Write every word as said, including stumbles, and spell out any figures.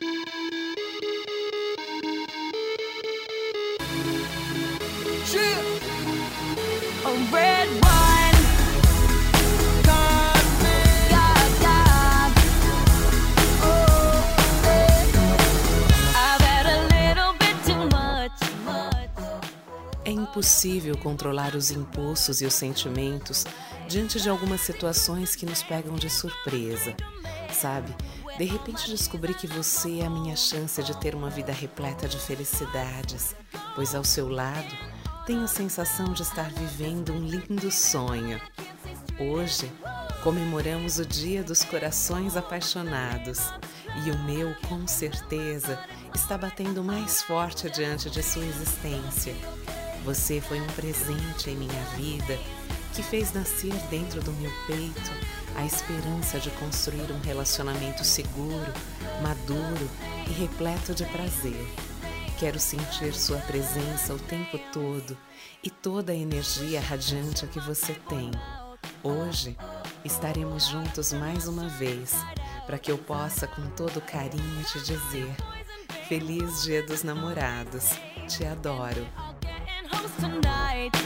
A red wine, God, God. Oh, I've had a little bit too much, much. É impossível controlar os impulsos e os sentimentos diante de algumas situações que nos pegam de surpresa, sabe? De repente descobri que você é a minha chance de ter uma vida repleta de felicidades, pois ao seu lado tenho a sensação de estar vivendo um lindo sonho. Hoje comemoramos o Dia dos Corações Apaixonados e o meu, com certeza, está batendo mais forte diante de sua existência. Você foi um presente em minha vida que fez nascer dentro do meu peito a esperança de construir um relacionamento seguro, maduro e repleto de prazer. Quero sentir sua presença o tempo todo e toda a energia radiante que você tem. Hoje estaremos juntos mais uma vez, para que eu possa com todo carinho te dizer: Feliz Dia dos Namorados, te adoro. Tonight.